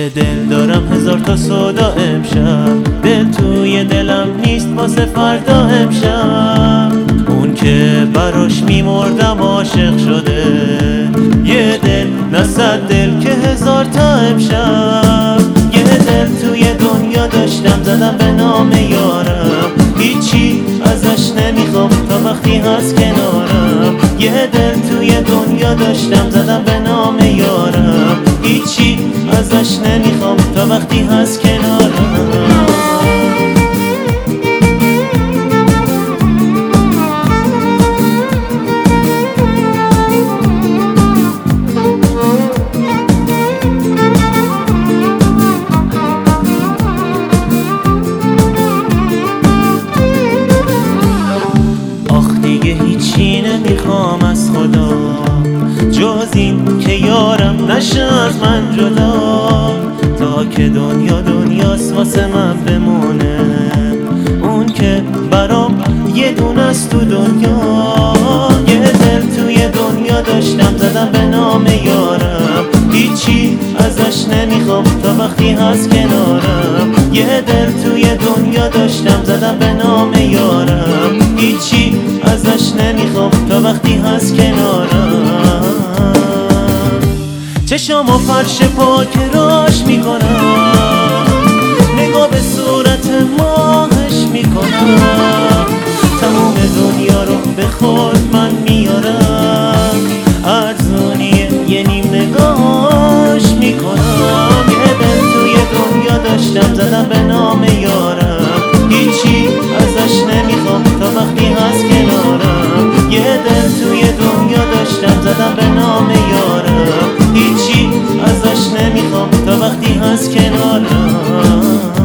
یه دل دارم هزار تا سودا امشب، دل توی دلم نیست واسه فردا امشب. اون که براش میمردم عاشق شده، یه دل نه صد دل که هزار تا امشب. یه دل توی دنیا داشتم زدم به نام یارم، هیچی ازش نمیخوام تا وقتی هست کنارم. یه دل توی دنیا داشتم زدم به نام یارم، هیچی ازش نمیخوام تا وقتی هست کنارم. هیچی نمیخوام از خدا جز این که یارم نشه از من جدا، تا که دنیا دنیاست واسه من بمونه. اون که برام یه دونه است تو دنیا، یه دل توی دنیا داشتم زدم به نام یارم، هیچی ازش نمیخوام تا وقتی هست کنارم. یه دل توی دنیا داشتم زدم به نام یارم، هیچی ازش نمیخوام تا وقتی هست کنارم. چشامو فرش پاک راش میکنم، نگاه به صورت ماهش میکنم، تمام دنیا رو به خود من میارم، ارزونی یه نیم نگاهش میکنم. یه دل توی دنیا داشتم زدم به نام یارم، هیچی ازش نمیخوام تا وقتی هست کنارم. یه دل توی دنیا داشتم زدم به نام یارم، هیچی ازش نمیخوام تا وقتی هست کنارم.